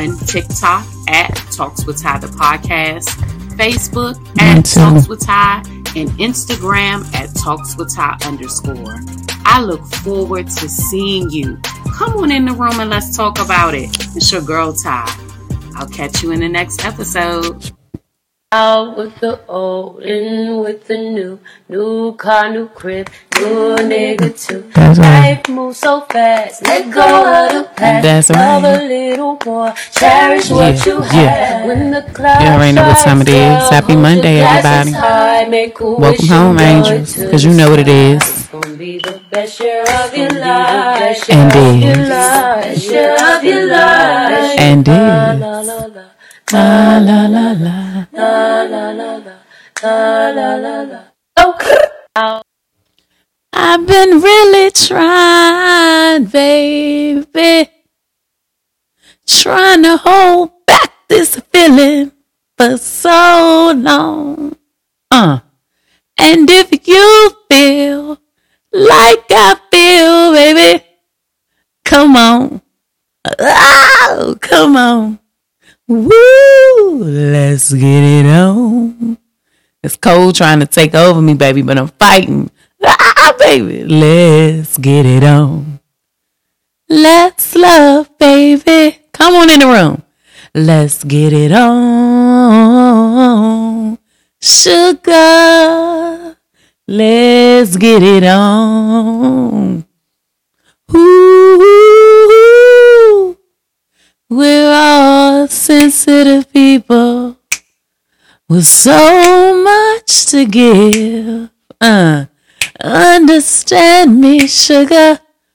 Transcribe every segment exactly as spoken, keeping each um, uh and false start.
on TikTok at Talks with Ty the podcast, Facebook at Talks with Ty, and Instagram at Talks with Ty underscore. I look forward to seeing you. Come on in the room and let's talk about it. It's your girl Ty. I'll catch you in the next episode. Out with the old, in with the new, new car, new crib, new nigga too. That's right. Life moves so fast, let go of the past. That's right. Love a little more, cherish yeah, what you yeah. have. When the clouds you already know what time it is. Happy Monday, everybody. Welcome home, angels, because you know what it is. It's gonna be the best year of your life. And is. Best year of your life. And is. La la la la la la la la la la la. Oh, I've been really trying, baby, trying to hold back this feeling for so long. Uh, and if you feel like I feel, baby, come on, oh, come on. Woo! Let's get it on. It's cold trying to take over me, baby, but I'm fighting. Ah, baby, let's get it on. Let's love, baby. Come on in the room. Let's get it on. Sugar, let's get it on. Ooh, we're all sensitive people with so much to give. Uh, understand me, sugar.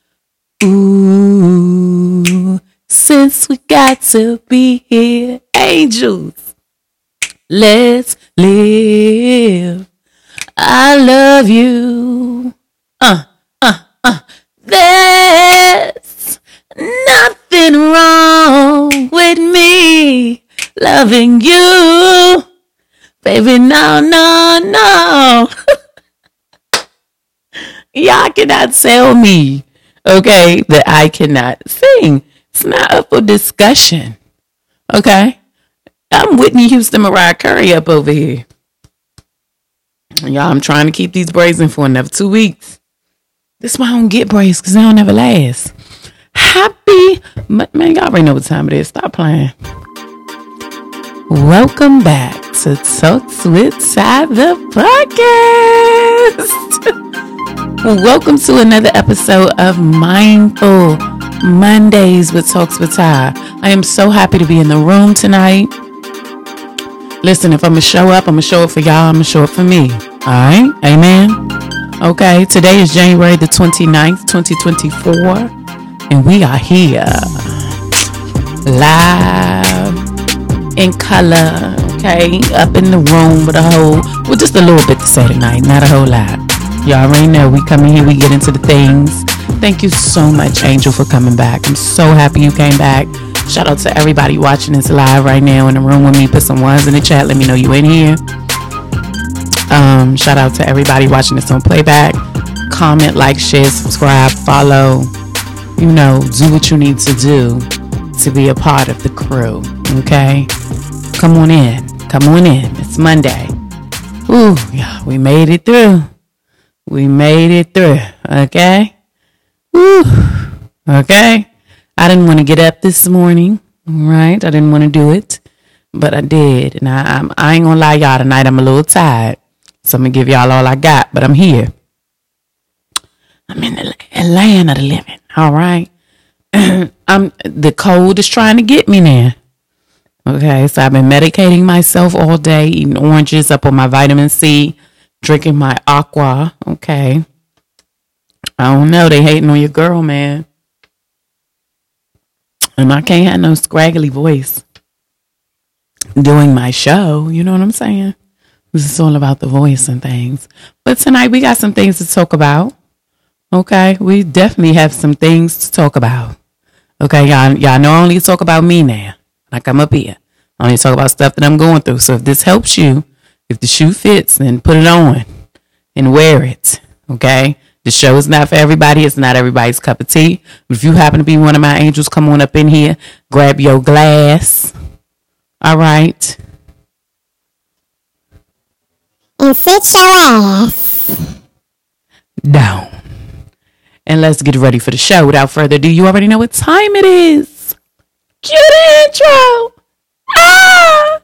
Ooh, since we got to be here, angels, let's live. I love you. Uh, uh, uh. There's nothing wrong with me loving you, baby. No, no, no. Y'all cannot tell me, okay, that I cannot sing. It's not up for discussion, okay? I'm Whitney Houston, Mariah Carey up over here. Y'all, I'm trying to keep these braids in for another two weeks. This is why I don't get braids, because they don't ever last. Happy, man, y'all already know what time it is. Stop playing. Welcome back to Talks with Ty, the podcast. Welcome to another episode of Mindful Mondays with Talks with Ty. I am so happy to be in the room tonight. Listen, if I'm going to show up, I'm going to show up for y'all. I'm going to show up for me. All right? Amen? Okay, today is January the twenty-ninth, twenty twenty-four. And we are here. Live. In color. Okay? Up in the room with a whole, well, just a little bit to say tonight. Not a whole lot. Y'all already know we come in here, we get into the things. Thank you so much, Angel, for coming back. I'm so happy you came back. Shout out to everybody watching this live right now in the room with me. Put some ones in the chat. Let me know you in here. Um, shout out to everybody watching this on playback. Comment, like, share, subscribe, follow. You know, do what you need to do to be a part of the crew. Okay? Come on in. Come on in. It's Monday. Ooh, yeah, we made it through. We made it through, okay? Woo, okay? I didn't want to get up this morning, right? I didn't want to do it, but I did. And I, I'm, I ain't going to lie, y'all, tonight I'm a little tired. So I'm going to give y'all all I got, but I'm here. I'm in the land of the living, all right? I'm, the cold is trying to get me now. Okay, so I've been medicating myself all day, eating oranges, up on my vitamin C, drinking my aqua. Okay. I don't know. They hating on your girl, man. And I can't have no scraggly voice doing my show. You know what I'm saying? This is all about the voice and things. But tonight we got some things to talk about. Okay. We definitely have some things to talk about. Okay. Y'all, y'all know I only talk about me now. Like I'm up here. I only talk about stuff that I'm going through. So if this helps you, if the shoe fits, then put it on and wear it. Okay. The show is not for everybody. It's not everybody's cup of tea. But if you happen to be one of my angels, come on up in here. Grab your glass. All right. And sit your ass down. And let's get ready for the show. Without further ado, you already know what time it is. Cue the intro. Ah!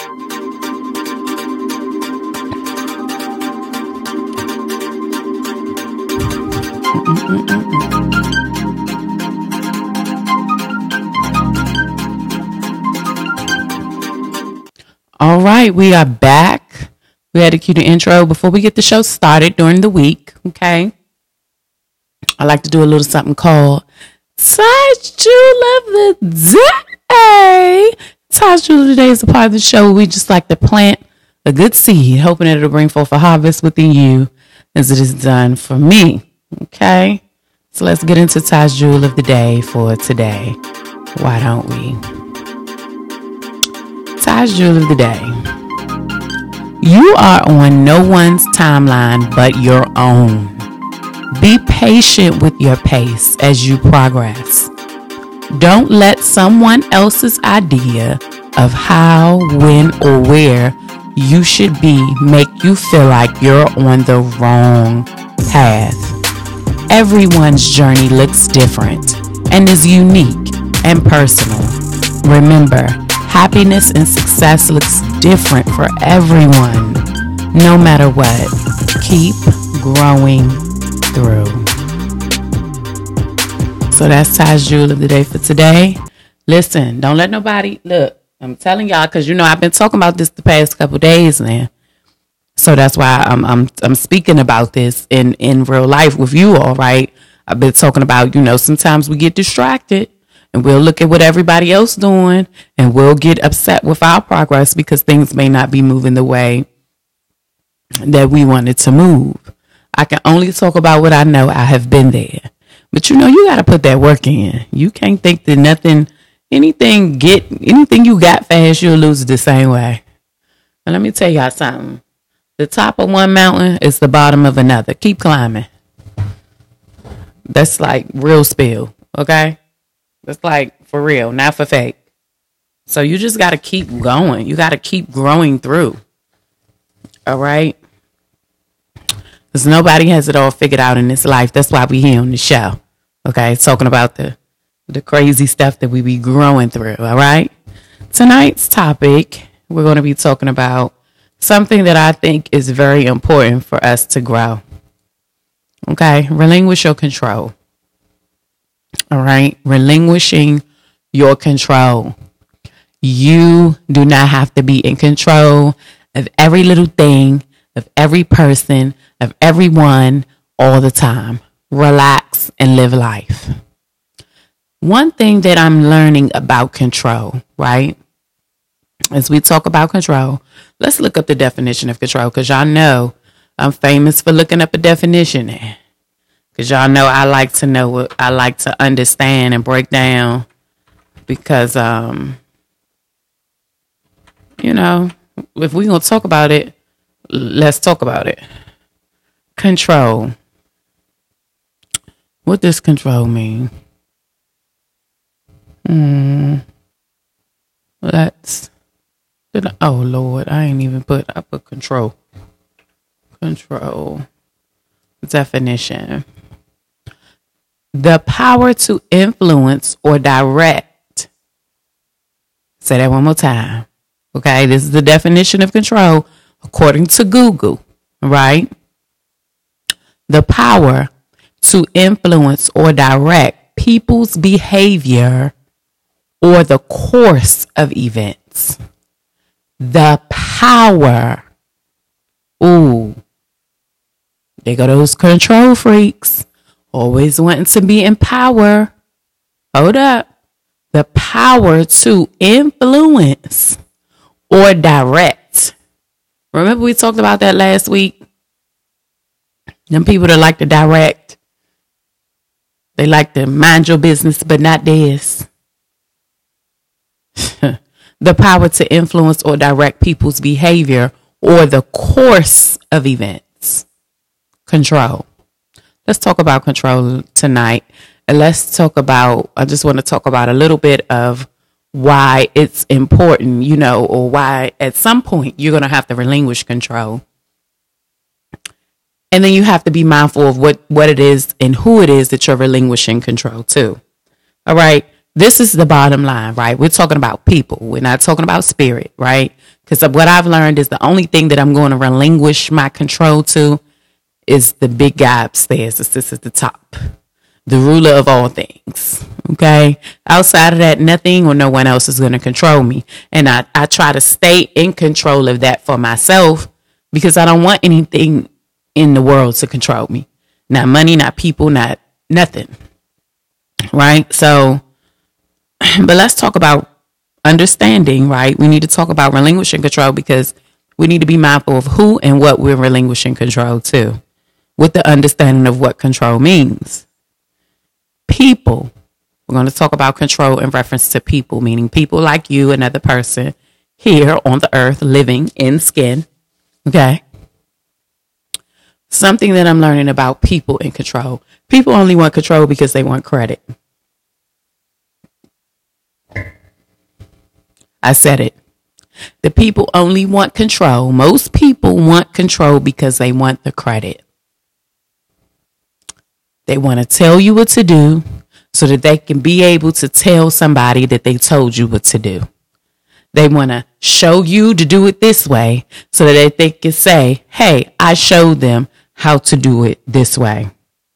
All right, we are back. We had to cue the intro before we get the show started during the week. Okay. I like to do a little something called Taj Jewel of the Day. Taj Jewel of the Day is a part of the show where we just like to plant a good seed, hoping that it'll bring forth a harvest within you as it is done for me. Okay. So let's get into Taj Jewel of the Day for today. Why don't we? Taj Jewel of the Day. You are on no one's timeline but your own. Be patient with your pace as you progress. Don't let someone else's idea of how, when, or where you should be make you feel like you're on the wrong path. Everyone's journey looks different and is unique and personal. Remember, happiness and success looks different for everyone. No matter what, keep growing through. So that's Taj Jewel of the Day for today. Listen, don't let nobody, look, I'm telling y'all, because you know I've been talking about this the past couple days now. So that's why I'm I'm I'm speaking about this in, in real life with you all, right? I've been talking about, you know, sometimes we get distracted and we'll look at what everybody else doing and we'll get upset with our progress because things may not be moving the way that we wanted to move. I can only talk about what I know. I have been there. But you know, you got to put that work in. You can't think that nothing, anything get, anything you got fast, you'll lose it the same way. And let me tell y'all something. The top of one mountain is the bottom of another. Keep climbing. That's like real spill, okay? That's like for real, not for fake. So you just got to keep going. You got to keep growing through. All right? Because nobody has it all figured out in this life. That's why we here on the show. Okay? Talking about the, the crazy stuff that we be growing through. All right? Tonight's topic, we're going to be talking about something that I think is very important for us to grow. Okay? Relinquish your control. All right? Relinquishing your control. You do not have to be in control of every little thing, of every person, of everyone, all the time. Relax and live life. One thing that I'm learning about control, right? As we talk about control, let's look up the definition of control, because y'all know I'm famous for looking up a definition. Because y'all know I like to know what I like to understand and break down, because, um, you know, if we're going to talk about it, let's talk about it. Control. What does control mean? Hmm. Let's. Did I, oh Lord, I ain't even put. I put control. Control. Definition. The power to influence or direct. Say that one more time. Okay, this is the definition of control according to Google, right? The power to influence or direct people's behavior or the course of events. The power. Ooh. There go those control freaks. Always wanting to be in power. Hold up. The power to influence or direct. Remember we talked about that last week? Them people that like to direct. They like to mind your business, but not theirs. The power to influence or direct people's behavior or the course of events. Control. let's talk about control tonight. And let's talk about, I just want to talk about a little bit of why it's important, you know, or why at some point you're going to have to relinquish control. And then you have to be mindful of what, what it is and who it is that you're relinquishing control to. All right. This is the bottom line, right? We're talking about people. We're not talking about spirit, right? Because what I've learned is the only thing that I'm going to relinquish my control to is the big guy upstairs. It's this at the top, the ruler of all things. Okay. Outside of that, nothing or no one else is going to control me. And I, I try to stay in control of that for myself because I don't want anything in the world to control me. Not money, not people, not nothing. Right. So, but let's talk about understanding, right? We need to talk about relinquishing control because we need to be mindful of who and what we're relinquishing control to with the understanding of what control means. People. We're going to talk about control in reference to people, meaning people like you, another person here on the earth living in skin. Okay. Something that I'm learning about people in control. People only want control because they want credit. I said it. The people only want control. Most people want control because they want the credit. They want to tell you what to do so that they can be able to tell somebody that they told you what to do. They want to show you to do it this way so that they can say, hey, I showed them how to do it this way.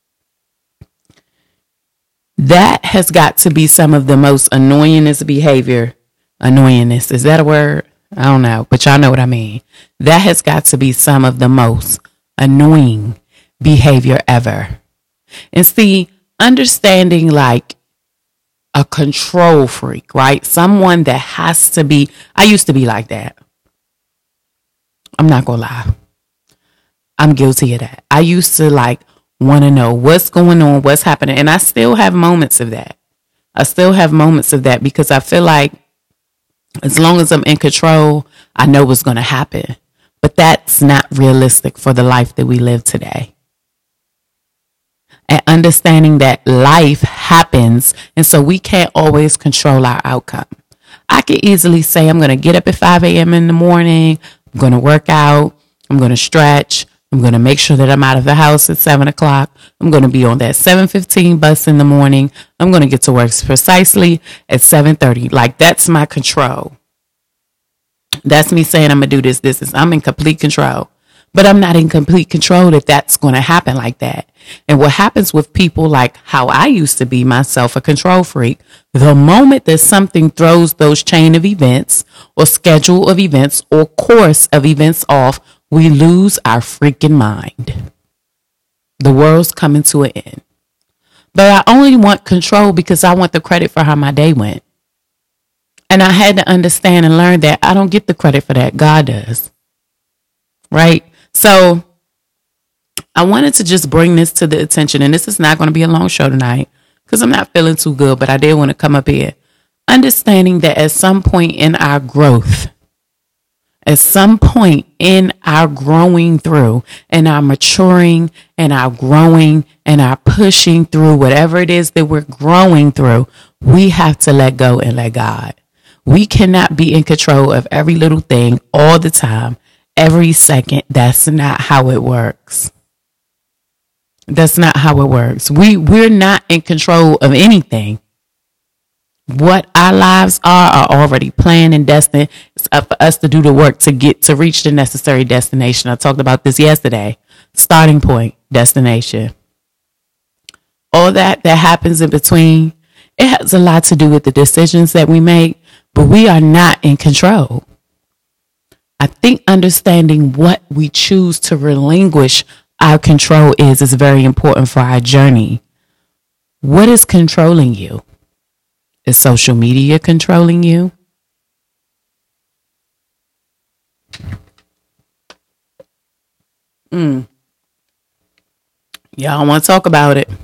That has got to be some of the most annoyingest behavior. Annoyingness, is that a word? I don't know, but y'all know what I mean. That has got to be some of the most annoying behavior ever. And see, understanding like a control freak, right? Someone that has to be, I used to be like that. I'm not gonna lie. I'm guilty of that. I used to like want to know what's going on, what's happening. And I still have moments of that. I still have moments of that because I feel like as long as I'm in control, I know what's going to happen. But that's not realistic for the life that we live today. And understanding that life happens, and so we can't always control our outcome. I could easily say I'm going to get up at five a.m. in the morning. I'm going to work out. I'm going to stretch. I'm going to make sure that I'm out of the house at seven o'clock. I'm going to be on that seven fifteen bus in the morning. I'm going to get to work precisely at seven thirty. Like, that's my control. That's me saying I'm going to do this. This is, I'm in complete control. But I'm not in complete control that that's going to happen like that. And what happens with people like how I used to be myself, a control freak, the moment that something throws those chain of events or schedule of events or course of events off, we lose our freaking mind. The world's coming to an end. But I only want control because I want the credit for how my day went. And I had to understand and learn that I don't get the credit for that. God does. Right? So I wanted to just bring this to the attention. And this is not going to be a long show tonight because I'm not feeling too good. But I did want to come up here. Understanding that at some point in our growth, at some point in our growing through and our maturing and our growing and our pushing through whatever it is that we're growing through, we have to let go and let God. We cannot be in control of every little thing all the time, every second. That's not how it works. That's not how it works. We, we're not in control of anything. What our lives are are already planned and destined. It's up for us to do the work to get to reach the necessary destination. I talked about this yesterday. Starting point, destination. All that that happens in between, it has a lot to do with the decisions that we make, but we are not in control. I think understanding what we choose to relinquish our control is is very important for our journey. What is controlling you? Is social media controlling you? Mm. Y'all want to talk about it?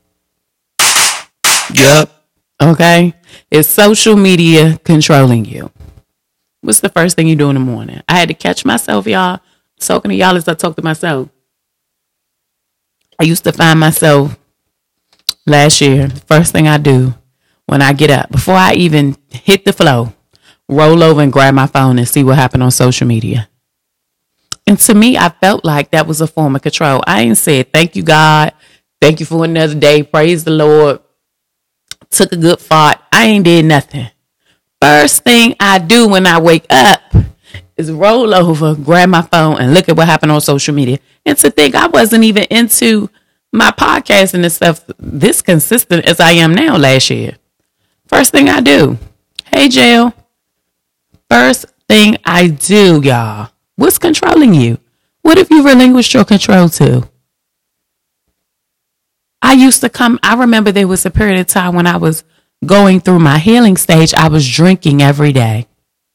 Yep. Okay. Is social media controlling you? What's the first thing you do in the morning? I had to catch myself, y'all. Talking to y'all as I talk to myself. I used to find myself last year, first thing I do when I get up, before I even hit the floor, roll over and grab my phone and see what happened on social media. And to me, I felt like that was a form of control. I ain't said, thank you, God. Thank you for another day. Praise the Lord. Took a good fart. I ain't did nothing. First thing I do when I wake up is roll over, grab my phone, and look at what happened on social media. And to think I wasn't even into my podcasting and stuff this consistent as I am now last year. First thing I do. Hey, Jail. First thing I do, y'all. What's controlling you? What have you relinquished your control to? I used to come, I remember there was a period of time when I was going through my healing stage, I was drinking every day.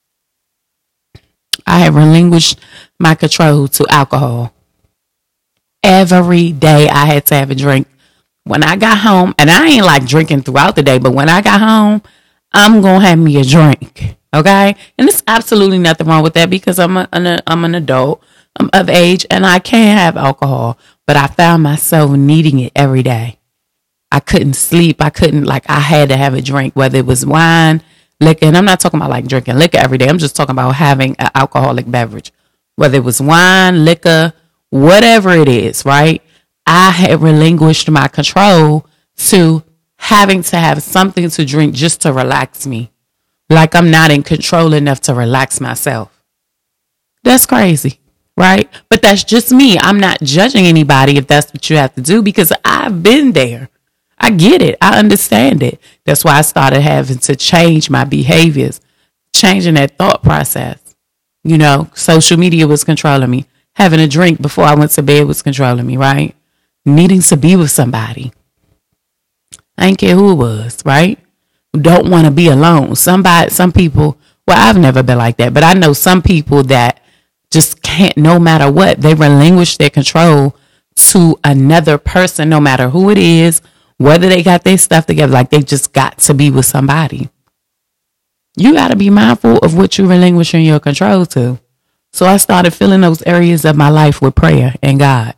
I had relinquished my control to alcohol. Every day I had to have a drink. When I got home, and I ain't like drinking throughout the day, but when I got home, I'm going to have me a drink. Okay? And there's absolutely nothing wrong with that because I'm, a, an, I'm an adult. I'm of age and I can have alcohol, but I found myself needing it every day. I couldn't sleep. I couldn't, like, I had to have a drink, whether it was wine, liquor. And I'm not talking about like drinking liquor every day. I'm just talking about having an alcoholic beverage, whether it was wine, liquor, whatever it is, right? I had relinquished my control to having to have something to drink just to relax me. Like I'm not in control enough to relax myself. That's crazy. Right? But that's just me. I'm not judging anybody if that's what you have to do because I've been there. I get it. I understand it. That's why I started having to change my behaviors, changing that thought process. You know, social media was controlling me. Having a drink before I went to bed was controlling me, right? Needing to be with somebody. I ain't care who it was, right? Don't want to be alone. Somebody, some people, well, I've never been like that, but I know some people that just can't, no matter what, they relinquish their control to another person, no matter who it is, whether they got their stuff together, like they just got to be with somebody. You got to be mindful of what you're relinquishing your control to. So I started filling those areas of my life with prayer and God.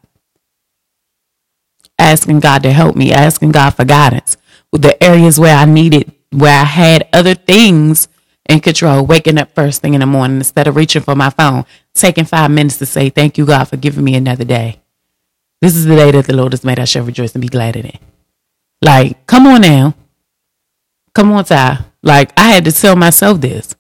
Asking God to help me, asking God for guidance. With the areas where I needed, where I had other things in control, waking up first thing in the morning instead of reaching for my phone, taking five minutes to say, thank you, God, for giving me another day. This is the day that the Lord has made. I shall rejoice and be glad in it. Like, come on now. Come on, Ty. Like, I had to tell myself this.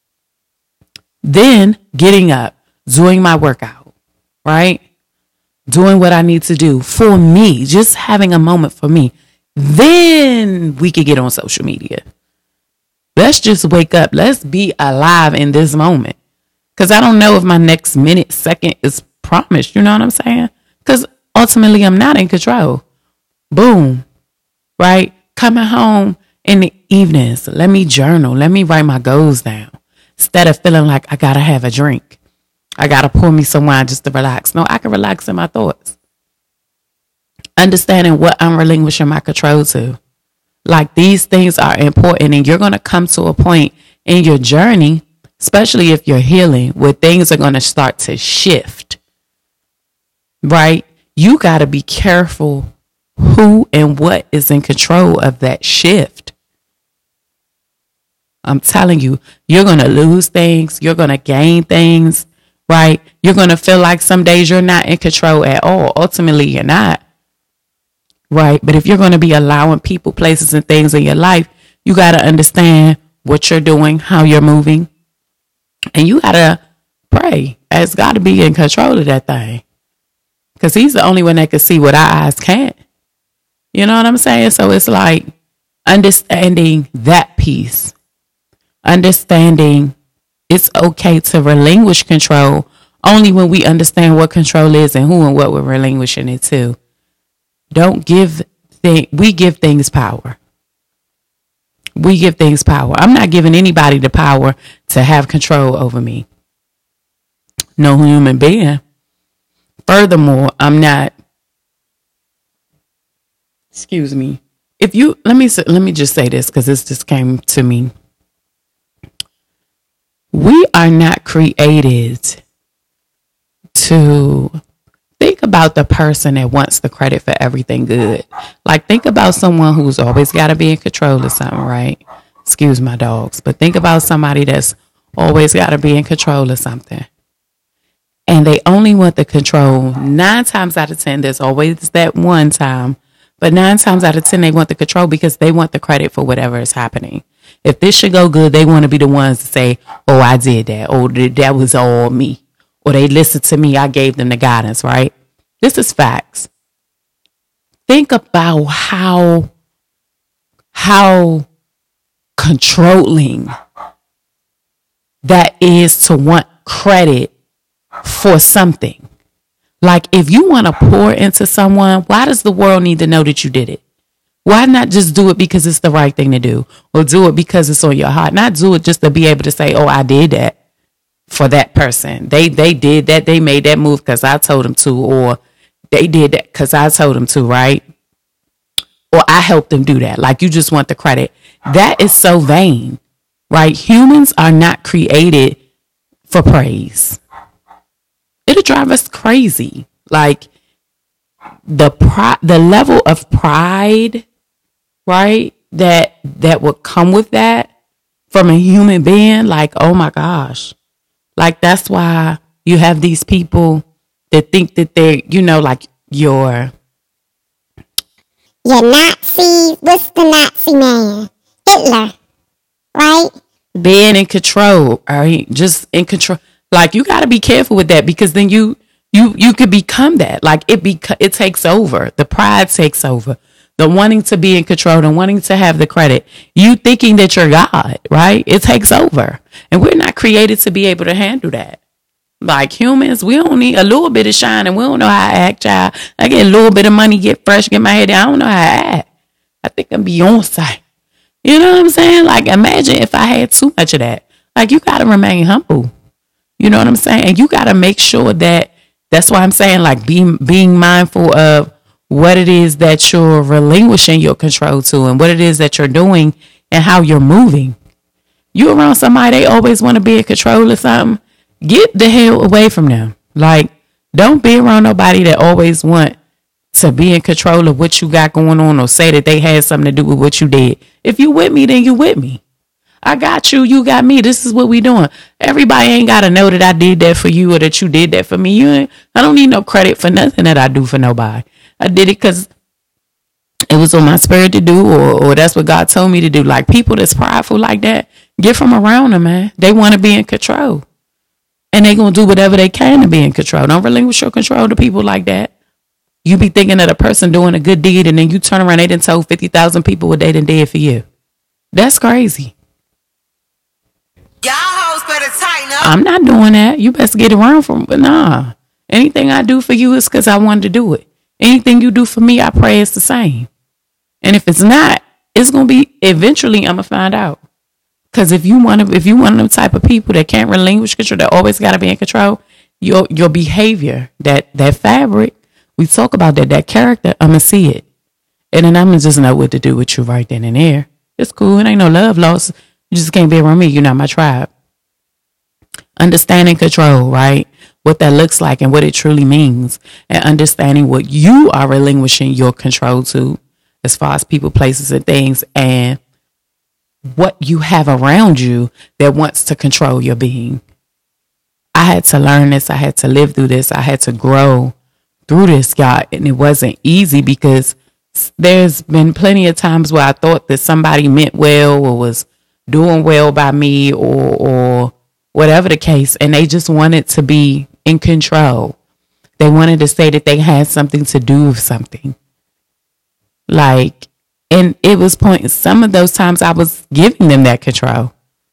Then getting up, doing my workout, right? Doing what I need to do for me, just having a moment for me. Then we could get on social media. Let's just wake up. Let's be alive in this moment. Because I don't know if my next minute, second is promised. You know what I'm saying? Because ultimately, I'm not in control. Boom. Right? Coming home in the evenings. Let me journal. Let me write my goals down. Instead of feeling like I got to have a drink. I got to pour me some wine just to relax. No, I can relax in my thoughts. Understanding what I'm relinquishing my control to. Like these things are important and you're going to come to a point in your journey, especially if you're healing, where things are going to start to shift, right? You got to be careful who and what is in control of that shift. I'm telling you, you're going to lose things. You're going to gain things, right? You're going to feel like some days you're not in control at all. Ultimately, you're not. Right. But if you're going to be allowing people, places and things in your life, you got to understand what you're doing, how you're moving. And you got to pray. Ask God to be in control of that thing. Because he's the only one that can see what our eyes can't. You know what I'm saying? So it's like understanding that piece. Understanding it's okay to relinquish control only when we understand what control is and who and what we're relinquishing it to. Don't give things, we give things power. We give things power. I'm not giving anybody the power to have control over me. No human being. Furthermore, I'm not, excuse me. If you, let me, let me just say this because this just came to me. We are not created to think about the person that wants the credit for everything good. Like, think about someone who's always got to be in control of something, right? Excuse my dogs. But think about somebody that's always got to be in control of something. And they only want the control. Nine times out of ten, there's always that one time. But nine times out of ten, they want the control because they want the credit for whatever is happening. If this should go good, they want to be the ones to say, oh, I did that. Oh, that was all me. Or they listened to me. I gave them the guidance, right? This is facts. Think about how, how controlling that is to want credit for something. Like, if you want to pour into someone, why does the world need to know that you did it? Why not just do it because it's the right thing to do? Or do it because it's on your heart? Not do it just to be able to say, oh, I did that for that person. They they did that. They made that move because I told them to. Or they did that because I told them to, right? Or I helped them do that. Like, you just want the credit. That is so vain, right? Humans are not created for praise. It'll drive us crazy. Like, the pri- the level of pride, right, that that would come with that from a human being, like, oh my gosh. Like, that's why you have these people that think that they're, you know, like your your Nazi, what's the Nazi man? Hitler, right? Being in control, all right? Just in control. Like, you got to be careful with that, because then you you you could become that. Like, it beca- it takes over. The pride takes over. The wanting to be in control and wanting to have the credit. You thinking that you're God, right? It takes over. And we're not created to be able to handle that. Like, humans, we don't need a little bit of shine, and we don't know how to act, child. I get a little bit of money, get fresh, get my head down. I don't know how to act. I think I'm Beyonce. You know what I'm saying? Like, imagine if I had too much of that. Like, you got to remain humble. You know what I'm saying? And you got to make sure that, that's why I'm saying, like, being being mindful of what it is that you're relinquishing your control to, and what it is that you're doing and how you're moving. You around somebody, they always want to be in control of something. Get the hell away from them. Like, don't be around nobody that always want to be in control of what you got going on, or say that they had something to do with what you did. If you with me, then you with me. I got you, you got me. This is what we doing. Everybody ain't got to know that I did that for you, or that you did that for me. You ain't, I don't need no credit for nothing that I do for nobody. I did it because it was on my spirit to do, or, or that's what God told me to do. Like, people that's prideful like that, get from around them, man. They want to be in control. And they going to do whatever they can to be in control. Don't relinquish your control to people like that. You be thinking that a person doing a good deed, and then you turn around, they done told fifty thousand people what they done did for you. That's crazy. Y'all hoes better tighten up. I'm not doing that. You best get around from, but nah. Anything I do for you is because I wanted to do it. Anything you do for me, I pray it's the same. And if it's not, it's going to be, eventually I'm going to find out. Because if you want to, if you one of them type of people that can't relinquish control, that always got to be in control, your your behavior, that, that fabric, we talk about that, that character, I'm going to see it. And then I'm going to just know what to do with you right then and there. It's cool. It ain't no love lost. You just can't be around me. You're not my tribe. Understanding control, right? What that looks like and what it truly means. And understanding what you are relinquishing your control to, as far as people, places, and things. And what you have around you that wants to control your being. I had to learn this. I had to live through this. I had to grow through this, y'all. And it wasn't easy, because there's been plenty of times where I thought that somebody meant well, or was doing well by me, or or whatever the case, and they just wanted to be in control. They wanted to say that they had something to do with something. Like, and it was point. Some of those times I was giving them that control.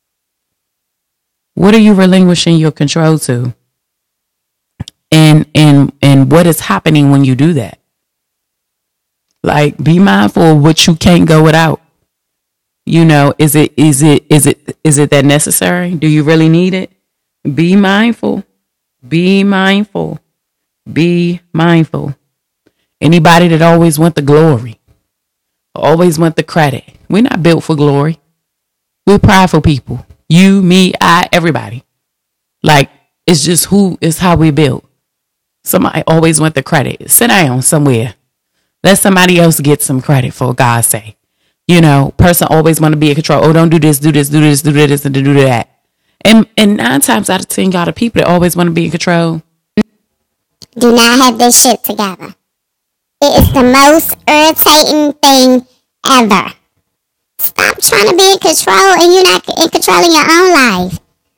What are you relinquishing your control to? And and and what is happening when you do that? Like, be mindful of what you can't go without. You know, is it is it is it is it that necessary? Do you really need it? Be mindful. Be mindful. Be mindful. Anybody that always want the glory, always want the credit. We're not built for glory. We're prideful people. You, me, I, everybody. Like, it's just who is how we built. Somebody always want the credit. Sit down somewhere. Let somebody else get some credit, for God's sake. You know, person always want to be in control. Oh, don't do this, do this, do this, do this, and do that. And and nine times out of ten, y'all, the people that always want to be in control do not have this shit together. It is the most irritating thing ever. Stop trying to be in control and you're not in control of your own life.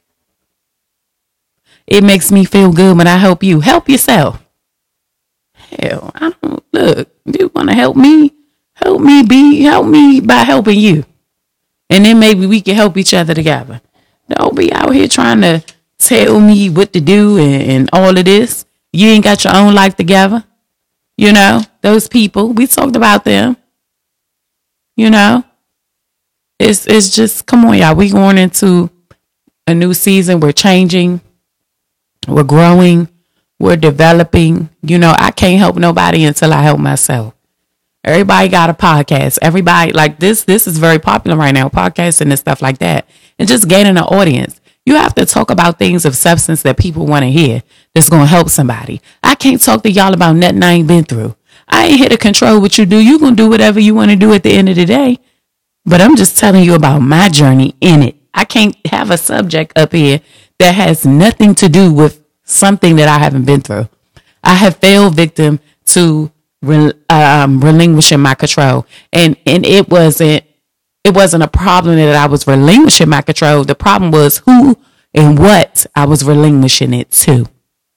It makes me feel good when I help you. Help yourself. Hell, I don't, look, you want to help me? Help me be, help me by helping you. And then maybe we can help each other together. Don't be out here trying to tell me what to do and, and all of this. You ain't got your own life together. You know, those people, we talked about them. You know, it's, it's just, come on, y'all. We going into a new season. We're changing. We're growing. We're developing. You know, I can't help nobody until I help myself. Everybody got a podcast. Everybody, like this, this is very popular right now, podcasting and stuff like that. And just gaining an audience. You have to talk about things of substance that people want to hear that's going to help somebody. I can't talk to y'all about nothing I ain't been through. I ain't here to control what you do. You going to do whatever you want to do at the end of the day. But I'm just telling you about my journey in it. I can't have a subject up here that has nothing to do with something that I haven't been through. I have fell victim to um, relinquishing my control. And, and it wasn't, it wasn't a problem that I was relinquishing my control. The problem was who and what I was relinquishing it to.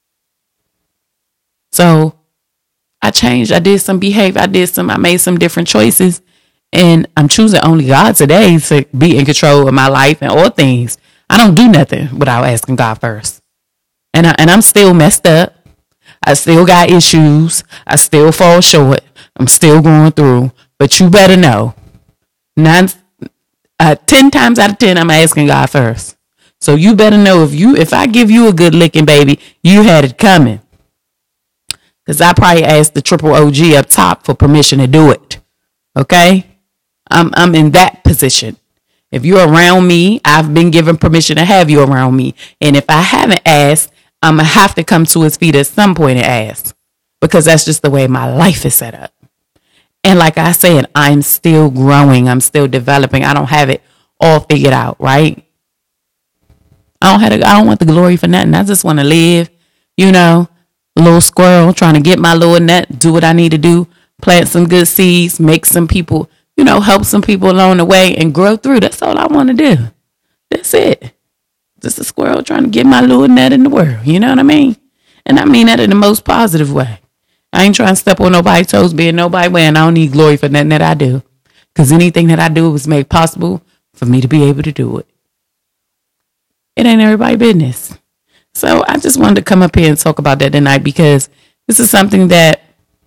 So I changed. I did some behavior. I did some, I made some different choices. And I'm choosing only God today to be in control of my life and all things. I don't do nothing without asking God first. And, I, and I'm still messed up. I still got issues. I still fall short. I'm still going through. But you better know, nine, uh, ten times out of ten, I'm asking God first. So you better know if you, if I give you a good licking, baby, you had it coming. Because I probably asked the triple O G up top for permission to do it. Okay? I'm, I'm in that position. If you're around me, I've been given permission to have you around me. And if I haven't asked, I'm going to have to come to his feet at some point and ask. Because that's just the way my life is set up. And like I said, I'm still growing. I'm still developing. I don't have it all figured out, right? I don't have to, I don't want the glory for nothing. I just want to live, you know, a little squirrel trying to get my little nut, do what I need to do, plant some good seeds, make some people, you know, help some people along the way and grow through. That's all I want to do. That's it. Just a squirrel trying to get my little nut in the world. You know what I mean? And I mean that in the most positive way. I ain't trying to step on nobody's toes, being nobody way, and I don't need glory for nothing that I do. Because anything that I do was made possible for me to be able to do it. It ain't everybody's business. So I just wanted to come up here and talk about that tonight because this is something that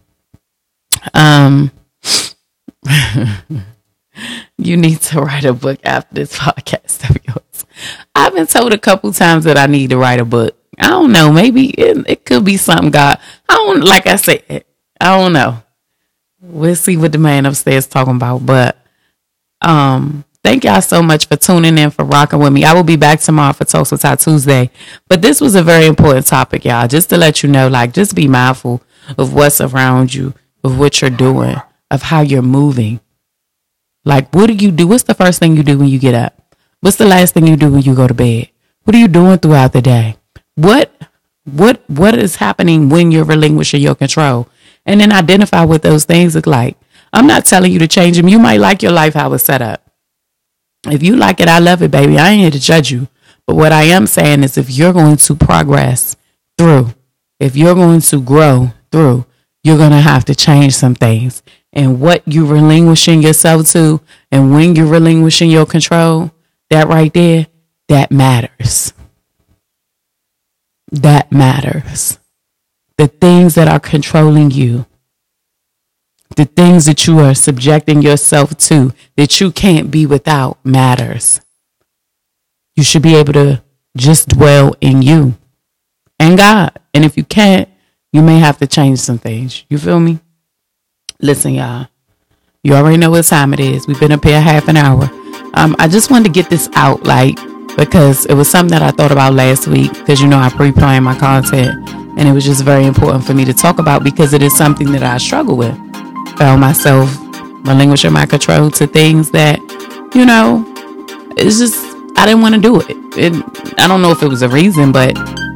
um you need to write a book after this podcast of yours. I've been told a couple times that I need to write a book. I don't know. Maybe it, it could be something God. I don't, like I said, I don't know. We'll see what the man upstairs talking about. But um, thank y'all so much for tuning in, for rocking with me. I will be back tomorrow for Talks with Ty Tuesday. But this was a very important topic, y'all. Just to let you know, like, just be mindful of what's around you, of what you're doing, of how you're moving. Like, what do you do? What's the first thing you do when you get up? What's the last thing you do when you go to bed? What are you doing throughout the day? What, what, what is happening when you're relinquishing your control? And then identify what those things look like. I'm not telling you to change them. You might like your life how it's set up. If you like it, I love it, baby. I ain't here to judge you. But what I am saying is if you're going to progress through, if you're going to grow through, you're going to have to change some things. And what you're relinquishing yourself to and when you're relinquishing your control, that right there, that matters. That matters. The things that are controlling you, the things that you are subjecting yourself to that you can't be without matters. You should be able to just dwell in you and God. And if you can't, you may have to change some things. You feel me? Listen, y'all. You already know what time it is. We've been up here half an hour. Um, I just wanted to get this out, like, because it was something that I thought about last week. Because, you know, I pre-plan my content. And it was just very important for me to talk about because it is something that I struggle with. Found myself relinquishing my control to things that, you know, it's just, I didn't want to do it. it. I don't know if it was a reason, but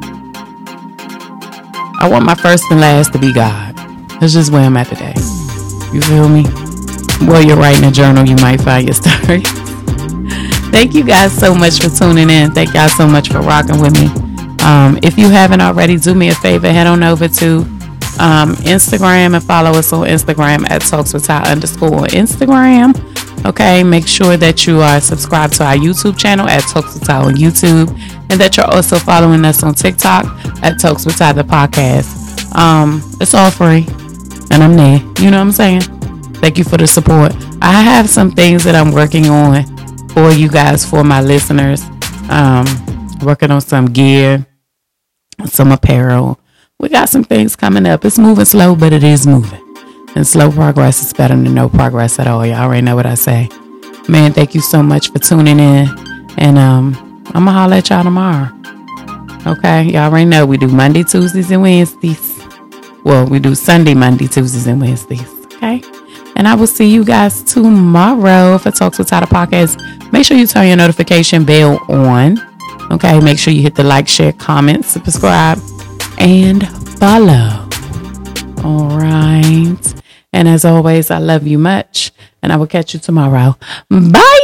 I want my first and last to be God. That's just where I'm at today. You feel me? While you're writing a journal, you might find your story. Thank you guys so much for tuning in. Thank y'all so much for rocking with me. Um, if you haven't already, do me a favor, head on over to um, Instagram and follow us on Instagram at Talks with Ty underscore Instagram. Okay, make sure that you are subscribed to our YouTube channel at Talks with Ty on YouTube, and that you're also following us on TikTok at Talks with Ty the podcast. Um, it's all free, and I'm there. You know what I'm saying? Thank you for the support. I have some things that I'm working on for you guys, for my listeners. Um, working on some gear, some apparel. We got some things coming up. It's moving slow, but it is moving. And slow progress is better than no progress at all. Y'all already know what I say. Man, thank you so much for tuning in. And um, I'm going to holler at y'all tomorrow. Okay? Y'all already know we do Monday, Tuesdays, and Wednesdays. Well, we do Sunday, Monday, Tuesdays, and Wednesdays. Okay? And I will see you guys tomorrow for Talks with Ty the podcast. Make sure you turn your notification bell on. Okay? Make sure you hit the like, share, comment, subscribe, and follow. All right. And as always, I love you much. And I will catch you tomorrow. Bye.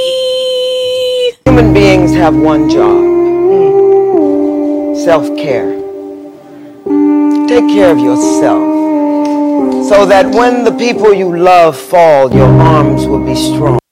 Human beings have one job. Self-care. Take care of yourself, so that when the people you love fall, your arms will be strong.